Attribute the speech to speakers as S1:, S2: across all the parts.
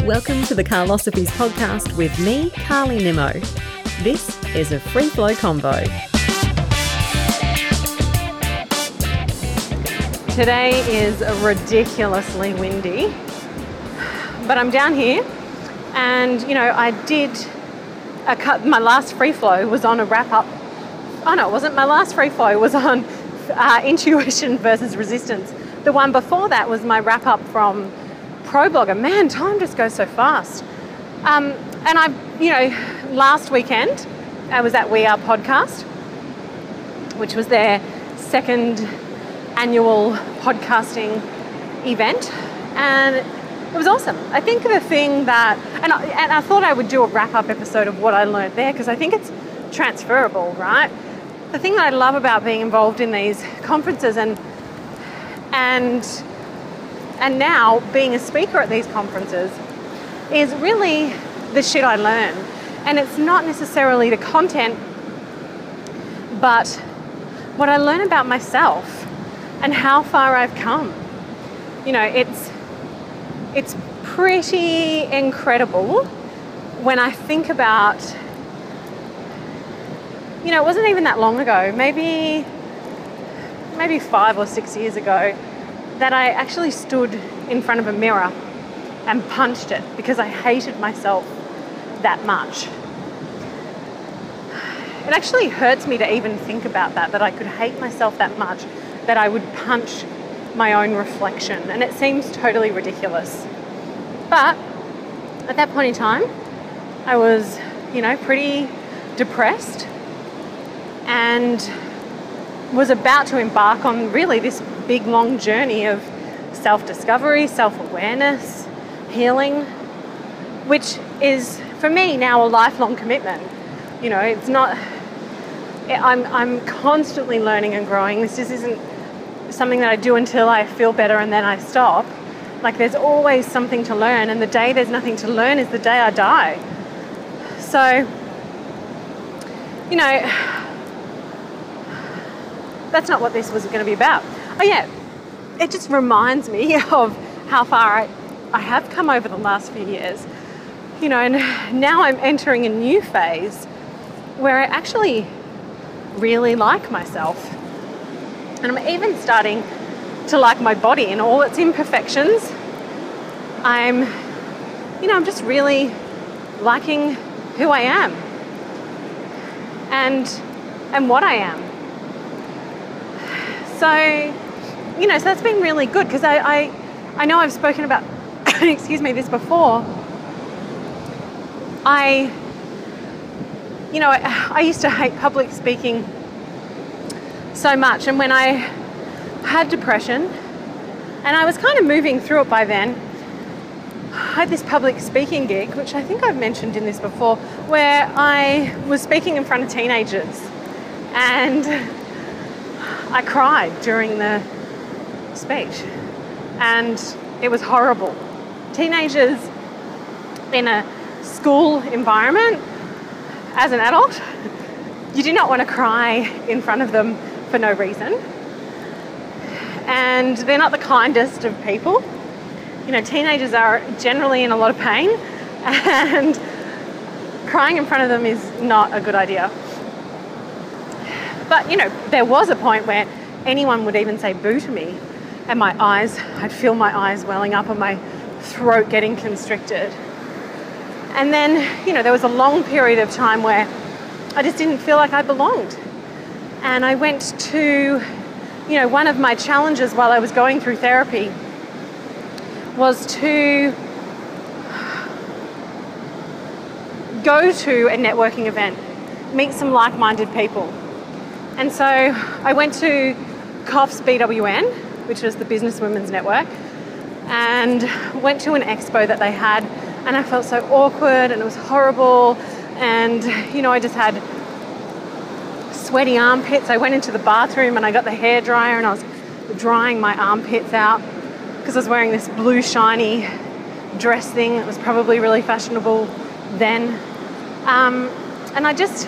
S1: Welcome to the Carlosophies podcast with me, Carly Nimmo. This is a free flow combo. Today is ridiculously windy, but I'm down here and, I did my last free flow was on a wrap up. Oh no, it wasn't my last free flow, it was on intuition versus resistance. The one before that was my wrap up from ProBlogger. Man, time just goes so fast. And last weekend I was at We Are Podcast, which was their second annual podcasting event, and it was awesome. I think the thing that, and I thought I would do a wrap-up episode of what I learned there because I think it's transferable, right? The thing that I love about being involved in these conferences and now being a speaker at these conferences is really the shit I learn. And it's not necessarily the content, but what I learn about myself and how far I've come. It's pretty incredible when I think about, it wasn't even that long ago, maybe 5 or 6 years ago, that I actually stood in front of a mirror and punched it because I hated myself that much. It actually hurts me to even think about that I could hate myself that much that I would punch my own reflection, and it seems totally ridiculous. But at that point in time, I was, pretty depressed and was about to embark on really this big, long journey of self-discovery, self-awareness, healing, which is, for me, now a lifelong commitment. It's not... I'm constantly learning and growing. This just isn't something that I do until I feel better and then I stop. Like, there's always something to learn, and the day there's nothing to learn is the day I die. So, that's not what this was going to be about. Oh yeah, it just reminds me of how far I have come over the last few years. And now I'm entering a new phase where I actually really like myself. And I'm even starting to like my body and all its imperfections. I'm just really liking who I am and what I am. So that's been really good because I know I've spoken about, this before. I used to hate public speaking so much, and when I had depression, and I was kind of moving through it by then, I had this public speaking gig, which I think I've mentioned in this before, where I was speaking in front of teenagers, and I cried during the speech, and it was horrible. Teenagers in a school environment, as an adult, you do not want to cry in front of them for no reason. And they're not the kindest of people. Teenagers are generally in a lot of pain, and crying in front of them is not a good idea. But, there was a point where anyone would even say boo to me, and I'd feel my eyes welling up and my throat getting constricted. And then, there was a long period of time where I just didn't feel like I belonged. And I went to, one of my challenges while I was going through therapy was to go to a networking event, meet some like-minded people. And so I went to COF's BWN, which was the Business Women's Network, and went to an expo that they had, and I felt so awkward and it was horrible, and I just had sweaty armpits. I went into the bathroom and I got the hairdryer and I was drying my armpits out because I was wearing this blue shiny dress thing that was probably really fashionable then. And I just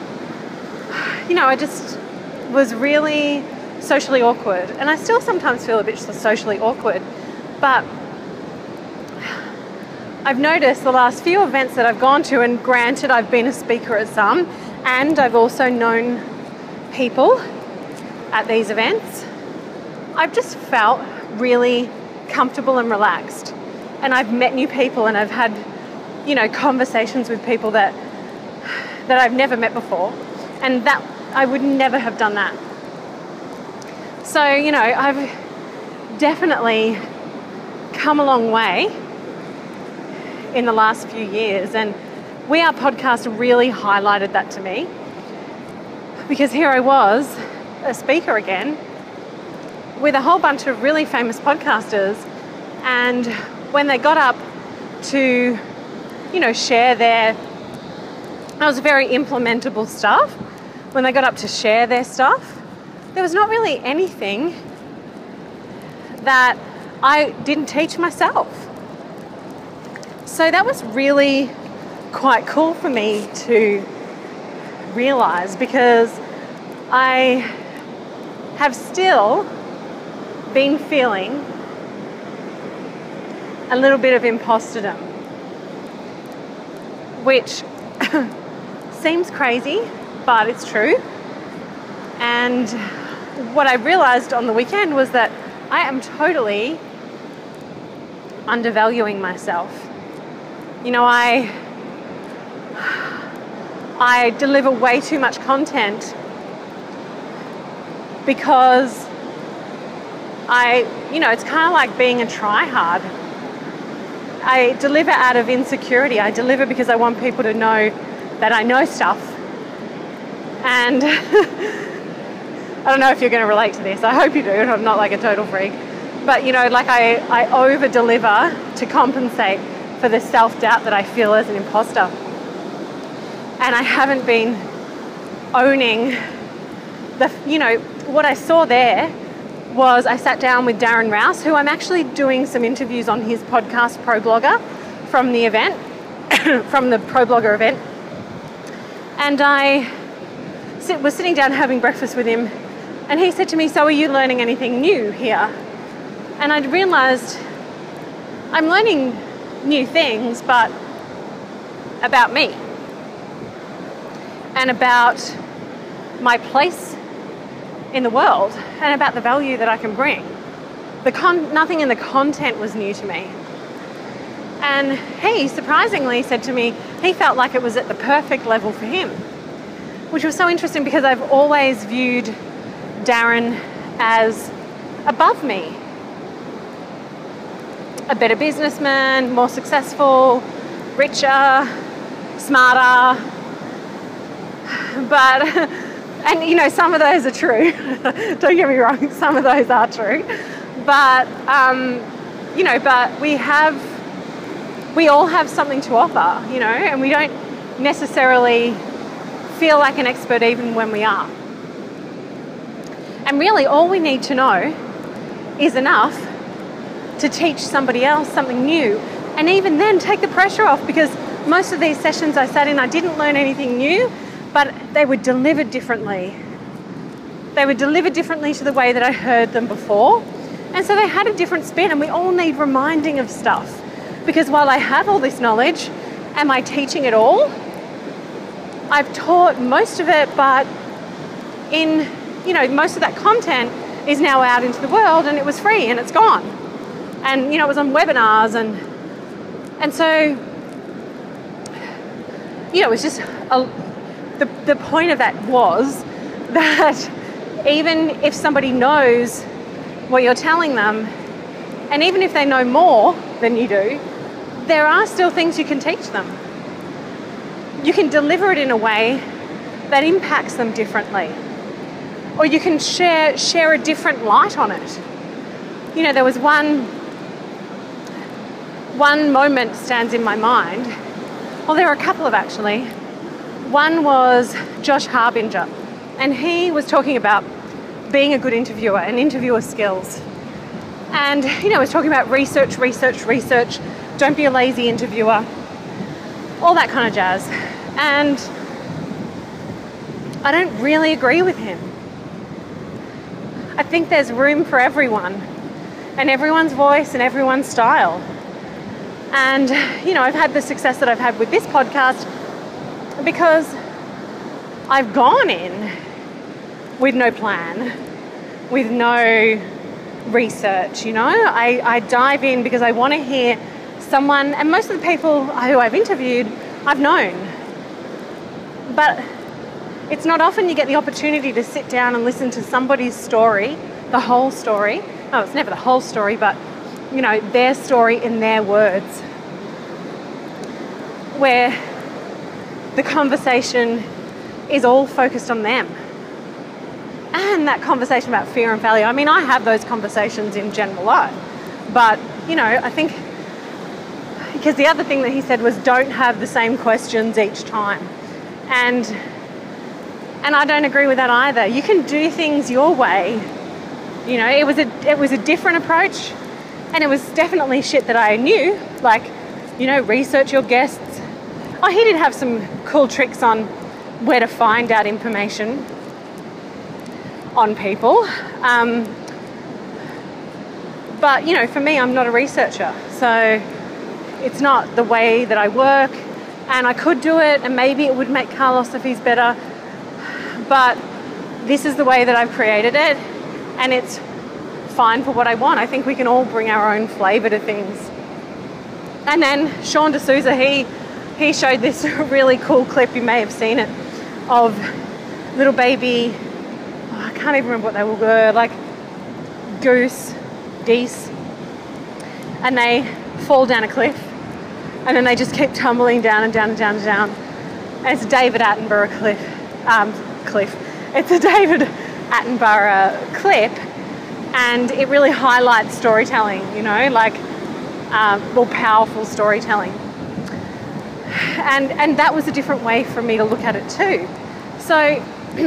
S1: was really socially awkward. And I still sometimes feel a bit socially awkward. But I've noticed the last few events that I've gone to, and granted I've been a speaker at some, and I've also known people at these events, I've just felt really comfortable and relaxed. And I've met new people, and I've had, conversations with people that I've never met before, and that I would never have done that. So, I've definitely come a long way in the last few years, and We Are Podcast really highlighted that to me, because here I was, a speaker again, with a whole bunch of really famous podcasters, and when they got up to, share that was very implementable stuff. When they got up to share their stuff, there was not really anything that I didn't teach myself. So that was really quite cool for me to realize, because I have still been feeling a little bit of imposterdom, which seems crazy, but it's true. And what I realized on the weekend was that I am totally undervaluing myself. I deliver way too much content because it's kind of like being a try-hard. I deliver out of insecurity. I deliver because I want people to know that I know stuff. And I don't know if you're going to relate to this. I hope you do. I'm not like a total freak. But, I over-deliver to compensate for the self-doubt that I feel as an imposter. And I haven't been owning what I saw there was I sat down with Darren Rouse, who I'm actually doing some interviews on his podcast, Pro Blogger, from the event, from the Pro Blogger event. And I was sitting down having breakfast with him, and he said to me, "So are you learning anything new here?" And I'd realised I'm learning new things, but about me and about my place in the world and about the value that I can bring. Nothing in the content was new to me. And he surprisingly said to me he felt like it was at the perfect level for him, which was so interesting, because I've always viewed Darren as above me. A better businessman, more successful, richer, smarter. But, and some of those are true. Don't get me wrong, some of those are true. But, but we all have something to offer, and we don't necessarily feel like an expert even when we are. And really all we need to know is enough to teach somebody else something new, and even then take the pressure off, because most of these sessions I sat in, I didn't learn anything new, but they were delivered differently. They were delivered differently to the way that I heard them before, and so they had a different spin. And we all need reminding of stuff, because while I have all this knowledge, am I teaching it all? I've taught most of it, but most of that content is now out into the world, and it was free and it's gone. And, it was on webinars, and so, it was just, the point of that was that even if somebody knows what you're telling them, and even if they know more than you do, there are still things you can teach them. You can deliver it in a way that impacts them differently, or you can share a different light on it. There was one moment stands in my mind. Well, there were a couple of, actually. One was Josh Harbinger, and he was talking about being a good interviewer and interviewer skills. And, was talking about research, don't be a lazy interviewer, all that kind of jazz. And I don't really agree with him. I think there's room for everyone, and everyone's voice and everyone's style. And, I've had the success that I've had with this podcast because I've gone in with no plan, with no research, I dive in because I want to hear someone, and most of the people who I've interviewed, I've known. But it's not often you get the opportunity to sit down and listen to somebody's story, the whole story. Oh, it's never the whole story, but, their story in their words, where the conversation is all focused on them. And that conversation about fear and failure, I have those conversations in general life. But, I think, because the other thing that he said was don't have the same questions each time. And I don't agree with that either. You can do things your way. It was a different approach, and it was definitely shit that I knew, like, research your guests. Oh, he did have some cool tricks on where to find out information on people. But, for me, I'm not a researcher. So it's not the way that I work, and I could do it, and maybe it would make Carlos if he's better. But this is the way that I've created it, and it's fine for what I want. I think we can all bring our own flavour to things. And then Sean D'Souza, he showed this really cool clip, you may have seen it, of little baby, I can't even remember what they were, like geese, and they fall down a cliff, and then they just keep tumbling down and down and down and down. And it's a David Attenborough cliff. It's a David Attenborough clip, and it really highlights storytelling, powerful storytelling. And that was a different way for me to look at it too. So,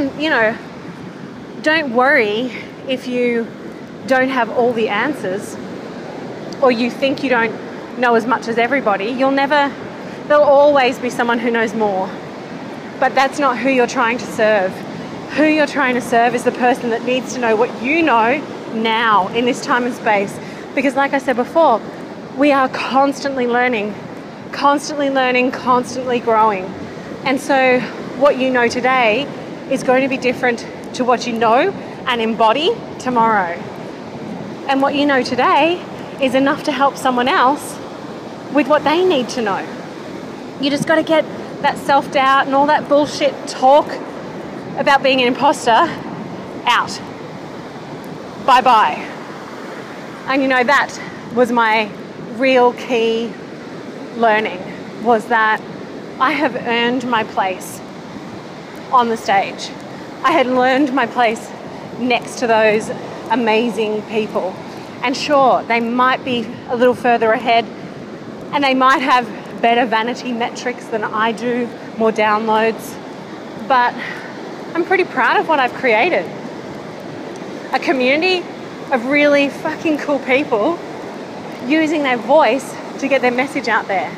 S1: don't worry if you don't have all the answers, or you think you don't know as much as everybody. There'll always be someone who knows more. But that's not who you're trying to serve. Who you're trying to serve is the person that needs to know what you know now in this time and space. Because like I said before, we are constantly learning, constantly growing. And so what you know today is going to be different to what you know and embody tomorrow. And what you know today is enough to help someone else with what they need to know. You just got to get that self-doubt and all that bullshit talk about being an imposter out. Bye-bye. And that was my real key learning, was that I have earned my place on the stage. I had learned my place next to those amazing people. And sure, they might be a little further ahead, and they might have better vanity metrics than I do, more downloads, but I'm pretty proud of what I've created. A community of really fucking cool people using their voice to get their message out there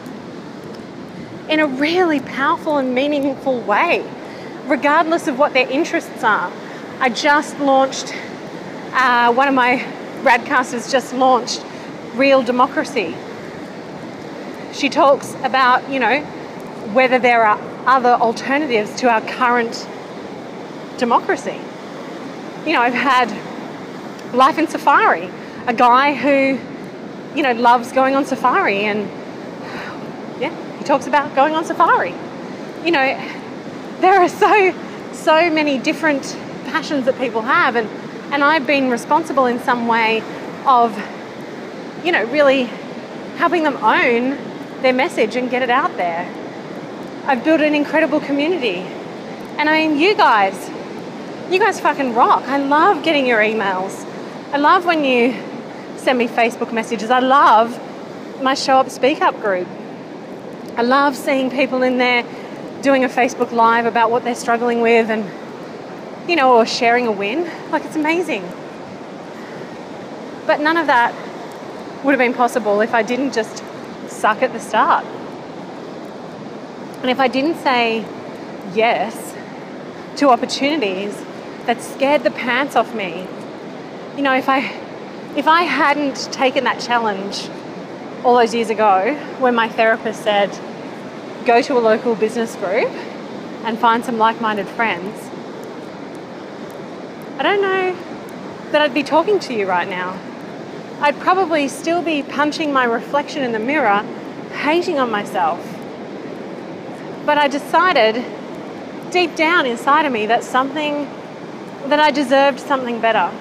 S1: in a really powerful and meaningful way, regardless of what their interests are. I just launched, one of my Radcasters just launched Real Democracy. She talks about, whether there are other alternatives to our current democracy. I've had Life in Safari, a guy who, loves going on safari, and he talks about going on safari. There are so many different passions that people have, and I've been responsible in some way of, really helping them own their message and get it out there. I've built an incredible community. And you guys fucking rock. I love getting your emails. I love when you send me Facebook messages. I love my Show Up Speak Up group. I love seeing people in there doing a Facebook Live about what they're struggling with, and, or sharing a win. Like, it's amazing. But none of that would have been possible if I didn't just suck at the start. And if I didn't say yes to opportunities that scared the pants off me, if I hadn't taken that challenge all those years ago when my therapist said, go to a local business group and find some like-minded friends, I don't know that I'd be talking to you right now. I'd probably still be punching my reflection in the mirror, hating on myself. But I decided deep down inside of me that I deserved something better.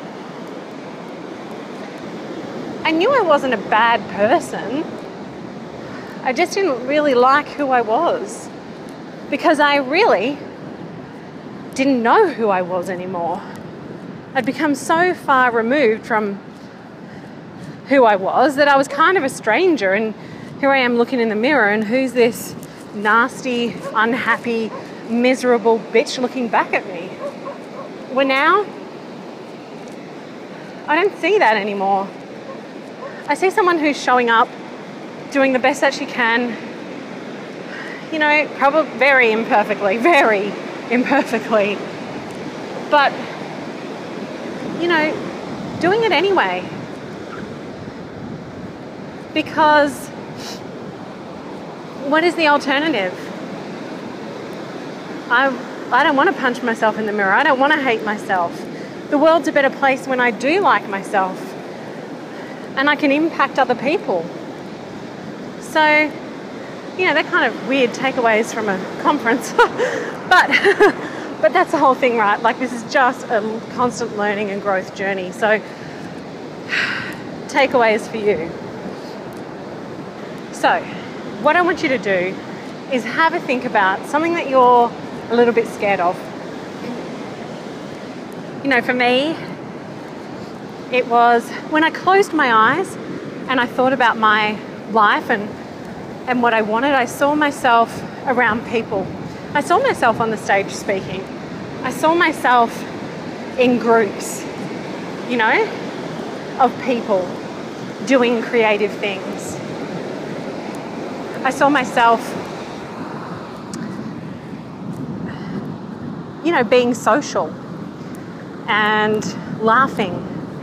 S1: I knew I wasn't a bad person. I just didn't really like who I was because I really didn't know who I was anymore. I'd become so far removed from who I was that I was kind of a stranger, and here I am looking in the mirror, and who's this nasty, unhappy, miserable bitch looking back at me? Well, now I don't see that anymore. I see someone who's showing up, doing the best that she can, probably very imperfectly, but doing it anyway. Because what is the alternative? I don't want to punch myself in the mirror. I don't want to hate myself. The world's a better place when I do like myself and I can impact other people. So, they're kind of weird takeaways from a conference, but that's the whole thing, right? Like, this is just a constant learning and growth journey. So, takeaways for you. So, what I want you to do is have a think about something that you're a little bit scared of. For me, it was when I closed my eyes and I thought about my life and what I wanted. I saw myself around people. I saw myself on the stage speaking. I saw myself in groups, of people doing creative things. I saw myself, being social and laughing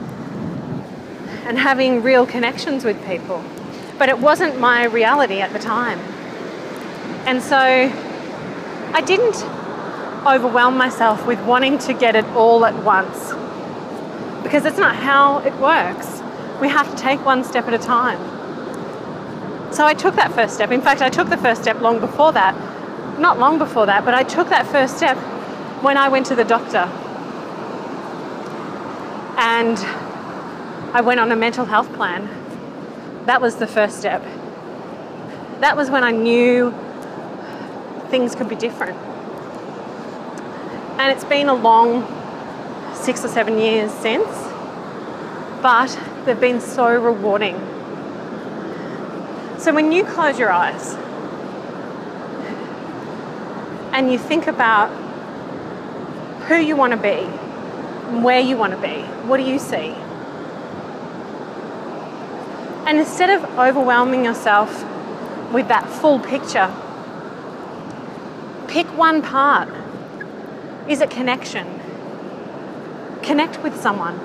S1: and having real connections with people. But it wasn't my reality at the time. And so I didn't overwhelm myself with wanting to get it all at once, because that's not how it works. We have to take one step at a time. So I took that first step. In fact, I took the first step long before that. Not long before that, but I took that first step when I went to the doctor. And I went on a mental health plan. That was the first step. That was when I knew things could be different. And it's been a long 6 or 7 years since, but they've been so rewarding. So when you close your eyes and you think about who you want to be, where you want to be, what do you see? And instead of overwhelming yourself with that full picture, pick one part. Is it connection? Connect with someone.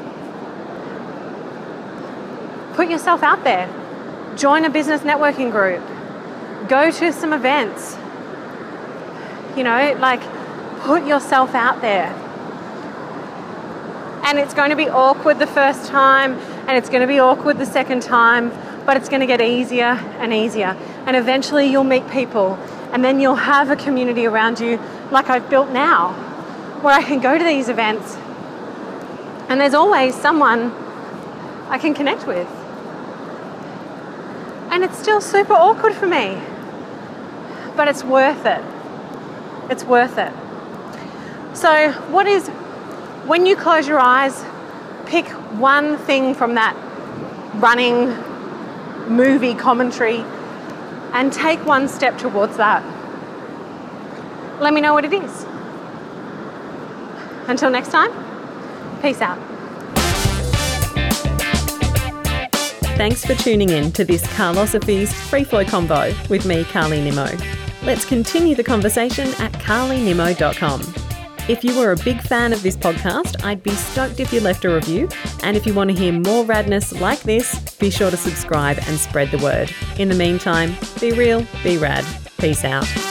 S1: Put yourself out there. Join a business networking group. Go to some events. Put yourself out there. And it's going to be awkward the first time, and it's going to be awkward the second time, but it's going to get easier and easier. And eventually you'll meet people, and then you'll have a community around you like I've built now, where I can go to these events and there's always someone I can connect with. And it's still super awkward for me, but it's worth it. It's worth it. So when you close your eyes, pick one thing from that running movie commentary and take one step towards that. Let me know what it is. Until next time, peace out.
S2: Thanks for tuning in to this Carlosophy's Free Flow Convo with me, Carly Nimmo. Let's continue the conversation at carlynimmo.com. If you were a big fan of this podcast, I'd be stoked if you left a review. And if you want to hear more radness like this, be sure to subscribe and spread the word. In the meantime, be real, be rad. Peace out.